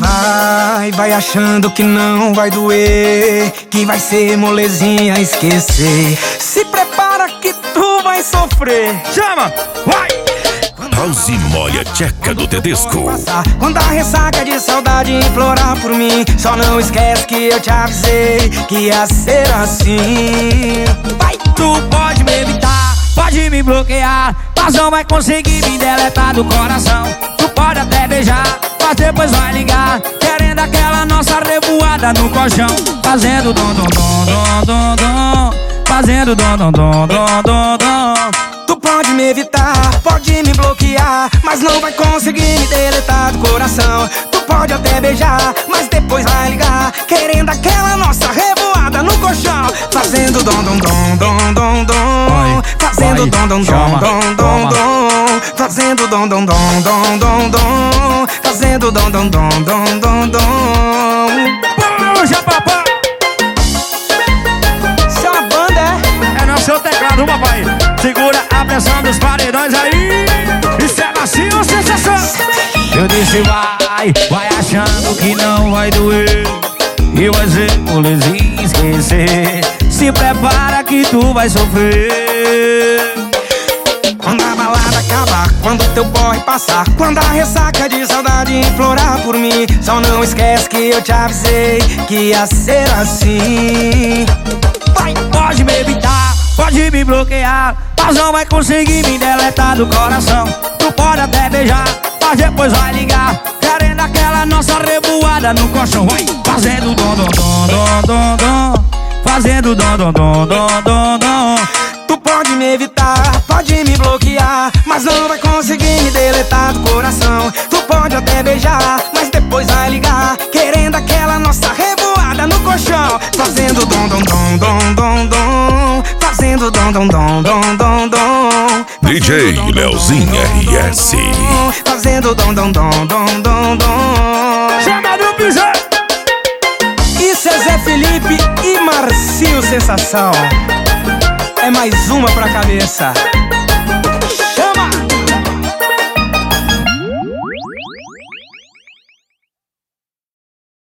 Vai achando que não vai doer, que vai ser molezinha esquecer. Se prepara que tu vai sofrer. Chama, vai! House molha tcheca do Tedesco. Quando a ressaca de saudade implorar por mim, só não esquece que eu te avisei que ia ser assim. Vai, Tu pode me evitar, pode me bloquear, mas não vai conseguir me deletar do coração. Tu pode até beijar, mas depois vai ligar, querendo aquela nossa revoada no colchão. Fazendo dom dom dom dom dom dom, fazendo dom dom dom dom dom dom. tu pode me evitar, pode me bloquear, mas não vai conseguir me deletar do coração. Tu pode até beijar, mas depois vai ligar, querendo aquela nossa revoada no colchão. Fazendo dom dom dom dom dom dom, fazendo dom dom dom dom dom dom, fazendo dom dom dom dom dom dom, fazendo dom dom dom dom dom dom. Puxa, papai! Isso é uma banda, é? É no seu teclado, papai. Segura a pressão dos paredões aí. Isso é macio, sensação. Eu disse vai achando que não vai doer, e vai ser molezinha esquecer. Se prepara que tu vai sofrer. Quando a balada acabar, quando teu porre passar, quando a ressaca de saudade implorar por mim, só não esquece que eu te avisei que ia ser assim. Vai, pode me evitar, pode me bloquear, mas não vai conseguir me deletar do coração. Tu pode até beijar, mas depois vai ligar, querendo aquela nossa revoada no colchão. Vai, fazendo dom dom dom dom dom dom, fazendo dom dom dom dom dom dom. Tu pode me evitar, pode me bloquear, mas não vai conseguir me deletar do coração. Tu pode até beijar, mas depois vai ligar, querendo aquela nossa revoada no colchão. Fazendo dom dom dom dom dom dom, fazendo dom dom dom dom dom dom. DJ Leozinho RS. Fazendo dom dom dom dom dom dom. Chama do pisão. Isso é Zé Felipe e Marcinho Sensação. É mais uma pra cabeça.